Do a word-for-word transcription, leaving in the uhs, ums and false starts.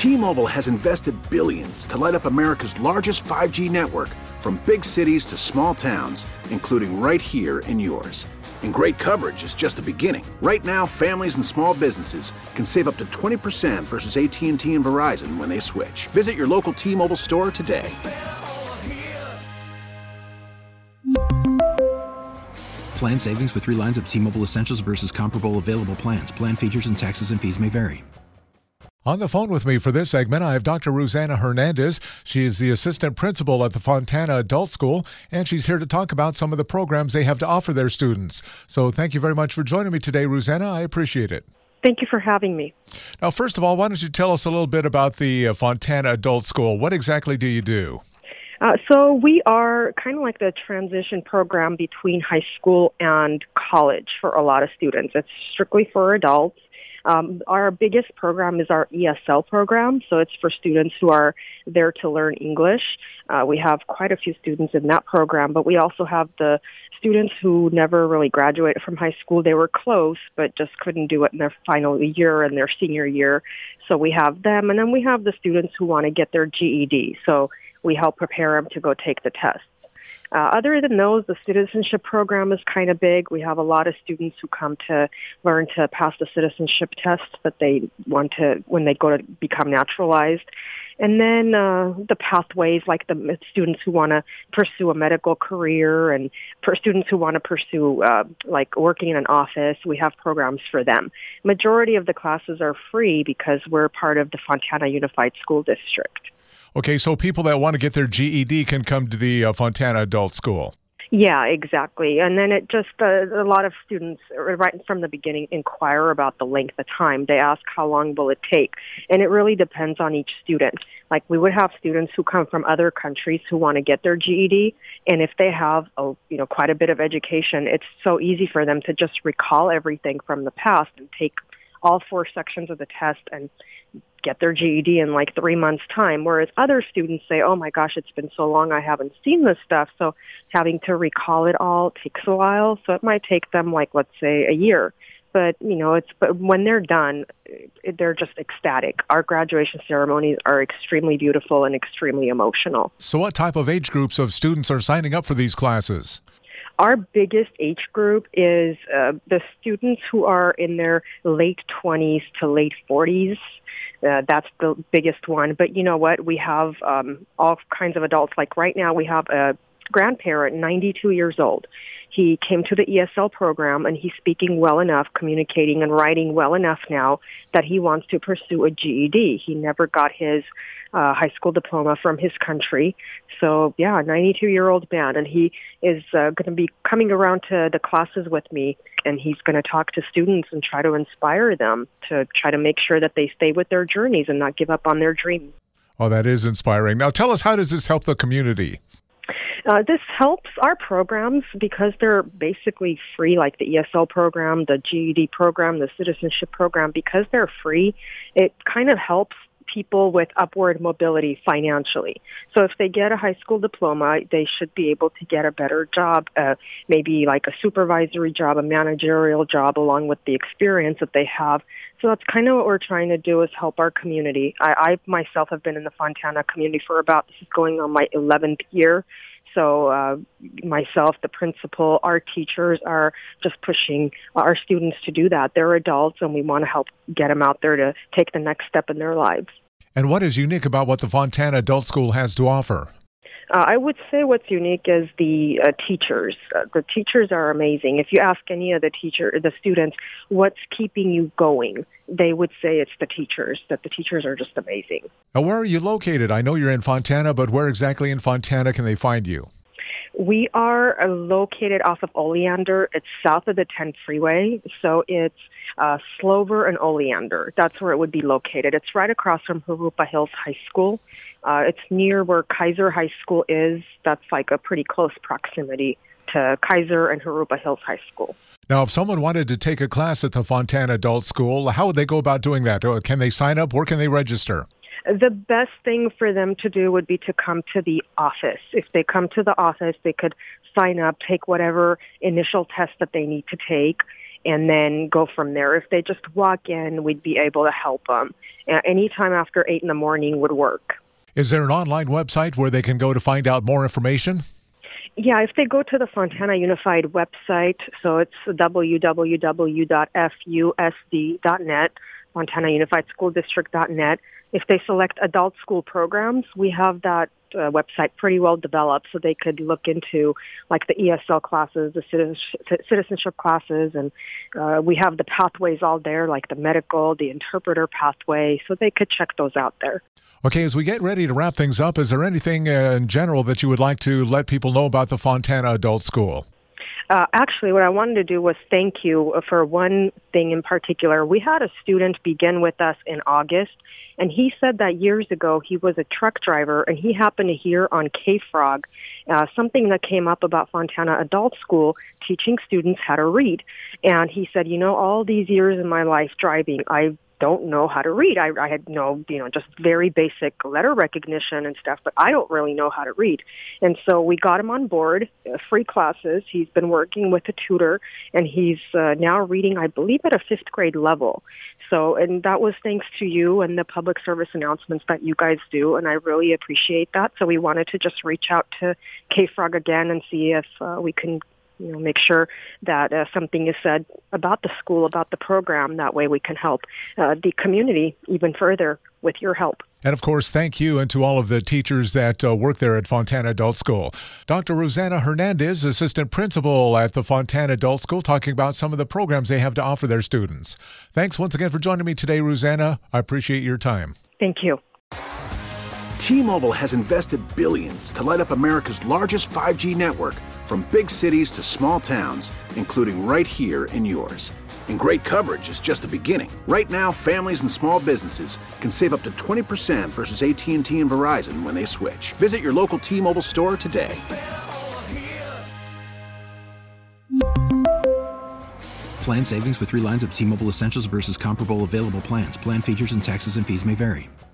T-Mobile has invested billions to light up America's largest five G network, from big cities to small towns, including right here in yours. And great coverage is just the beginning. Right now, families and small businesses can save up to twenty percent versus A T and T and Verizon when they switch. Visit your local T-Mobile store today. Plan savings with three lines of T-Mobile Essentials versus comparable available plans. Plan features and taxes and fees may vary. On the phone with me for this segment, I have Doctor Rosanna Hernandez. She is the assistant principal at the Fontana Adult School, and she's here to talk about some of the programs they have to offer their students. So thank you very much for joining me today, Rosanna. I appreciate it. Thank you for having me. Now, first of all, why don't you tell us a little bit about the uh, Fontana Adult School? What exactly do you do? Uh, so we are kind of like the transition program between high school and college for a lot of students. It's strictly for adults. Um, our biggest program is our E S L program, so it's for students who are there to learn English. Uh, we have quite a few students in that program, but we also have the students who never really graduated from high school. They were close, but just couldn't do it in their final year and their senior year. So we have them, and then we have the students who want to get their G E D. So we help prepare them to go take the test. Uh, other than those, the citizenship program is kind of big. We have a lot of students who come to learn to pass the citizenship test that they want to when they go to become naturalized. And then uh, the pathways, like the students who want to pursue a medical career and for students who want to pursue uh, like working in an office, we have programs for them. Majority of the classes are free because we're part of the Fontana Unified School District. Okay, so people that want to get their G E D can come to the uh, Fontana Adult School. Yeah, exactly. And then it just, uh, a lot of students right from the beginning inquire about the length of time. They ask how long will it take? And it really depends on each student. Like we would have students who come from other countries who want to get their G E D. And if they have a, you know, quite a bit of education, it's so easy for them to just recall everything from the past and take all four sections of the test and get their G E D in like three months' time, whereas other students say, oh my gosh, it's been so long I haven't seen this stuff, so having to recall it all takes a while, so it might take them like, let's say, a year. But, you know, it's but when they're done, they're just ecstatic. Our graduation ceremonies are extremely beautiful and extremely emotional. So what type of age groups of students are signing up for these classes? Our biggest age group is uh, the students who are in their late twenties to late forties. Uh, that's the biggest one. But you know what? We have um, all kinds of adults. Like right now, we have a grandparent, ninety-two years old. He came to the E S L program, and he's speaking well enough, communicating and writing well enough now that he wants to pursue a G E D. He never got his uh, high school diploma from his country. So, yeah, ninety-two-year-old man, and he is uh, going to be coming around to the classes with me, and he's going to talk to students and try to inspire them to try to make sure that they stay with their journeys and not give up on their dreams. Oh, that is inspiring. Now, tell us, how does this help the community? Uh, this helps our programs because they're basically free, like the E S L program, the G E D program, the citizenship program. Because they're free, it kind of helps people with upward mobility financially. So if they get a high school diploma, they should be able to get a better job, uh, maybe like a supervisory job, a managerial job, along with the experience that they have. So that's kind of what we're trying to do, is help our community. I, I myself have been in the Fontana community for about, this is going on my eleventh year. So uh, myself, the principal, our teachers are just pushing our students to do that. They're adults, and we want to help get them out there to take the next step in their lives. And what is unique about what the Fontana Adult School has to offer? Uh, I would say what's unique is the uh, teachers. Uh, the teachers are amazing. If you ask any of the teacher, the students, what's keeping you going, they would say it's the teachers, that the teachers are just amazing. Now, where are you located? I know you're in Fontana, but where exactly in Fontana can they find you? We are uh, located off of Oleander. It's south of the ten freeway, so it's uh, Slover and Oleander. That's where it would be located. It's right across from Jurupa Hills High School. Uh, it's near where Kaiser High School is. That's like a pretty close proximity to Kaiser and Jurupa Hills High School. Now, if someone wanted to take a class at the Fontana Adult School, how would they go about doing that? Can they sign up? Where can they register? The best thing for them to do would be to come to the office. If they come to the office, they could sign up, take whatever initial test that they need to take, and then go from there. If they just walk in, we'd be able to help them. Uh, anytime after eight in the morning would work. Is there an online website where they can go to find out more information? Yeah, if they go to the Fontana Unified website, so it's w w w dot f u s d dot net, Fontana Unified School District dot net. If they select adult school programs, we have that uh, website pretty well developed, so they could look into like the E S L classes, the citizenship, citizenship classes, and uh, we have the pathways all there, like the medical, the interpreter pathway, so they could check those out there. Okay, as we get ready to wrap things up, is there anything uh, in general that you would like to let people know about the Fontana Adult School? Uh, actually, what I wanted to do was thank you for one thing in particular. We had a student begin with us in August, and he said that years ago he was a truck driver, and he happened to hear on K-Frog uh, something that came up about Fontana Adult School teaching students how to read. And he said, you know, all these years in my life driving, I've don't know how to read. I, I had no, you know, just very basic letter recognition and stuff, but I don't really know how to read. And so we got him on board, uh, free classes. He's been working with a tutor, and he's uh, now reading, I believe, at a fifth grade level. So, and that was thanks to you and the public service announcements that you guys do, and I really appreciate that. So we wanted to just reach out to K-Frog again and see if uh, we can you know, make sure that uh, something is said about the school, about the program. That way we can help uh, the community even further with your help. And, of course, thank you and to all of the teachers that uh, work there at Fontana Adult School. Doctor Rosanna Hernandez, Assistant Principal at the Fontana Adult School, talking about some of the programs they have to offer their students. Thanks once again for joining me today, Rosanna. I appreciate your time. Thank you. T-Mobile has invested billions to light up America's largest five G network, from big cities to small towns, including right here in yours. And great coverage is just the beginning. Right now, families and small businesses can save up to twenty percent versus A T and T and Verizon when they switch. Visit your local T-Mobile store today. Plan savings with three lines of T-Mobile Essentials versus comparable available plans. Plan features and taxes and fees may vary.